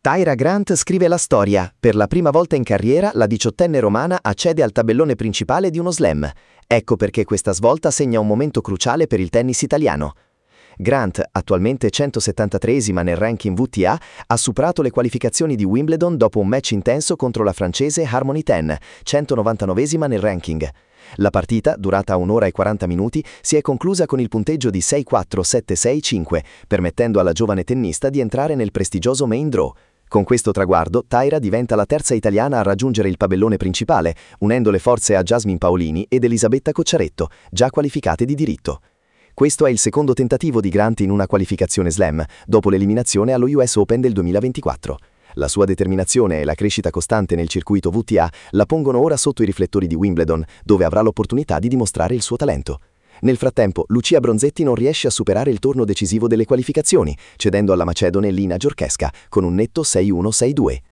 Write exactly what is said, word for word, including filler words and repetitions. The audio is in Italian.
Tyra Grant scrive la storia. Per la prima volta in carriera la diciottenne romana accede al tabellone principale di uno slam. Ecco perché questa svolta segna un momento cruciale per il tennis italiano. Grant, attualmente centosettantatreesima nel ranking W T A, ha superato le qualificazioni di Wimbledon dopo un match intenso contro la francese Harmony Ten, centonovantanovesima nel ranking. La partita, durata un'ora e quaranta minuti, si è conclusa con il punteggio di sei quattro sette sei cinque, permettendo alla giovane tennista di entrare nel prestigioso main draw. Con questo traguardo, Tyra diventa la terza italiana a raggiungere il tabellone principale, unendo le forze a Jasmine Paolini ed Elisabetta Cocciaretto, già qualificate di diritto. Questo è il secondo tentativo di Grant in una qualificazione slam, dopo l'eliminazione allo U S Open del duemilaventiquattro. La sua determinazione e la crescita costante nel circuito W T A la pongono ora sotto i riflettori di Wimbledon, dove avrà l'opportunità di dimostrare il suo talento. Nel frattempo, Lucia Bronzetti non riesce a superare il turno decisivo delle qualificazioni, cedendo alla macedone Lina Giorchesca con un netto sei uno sei due.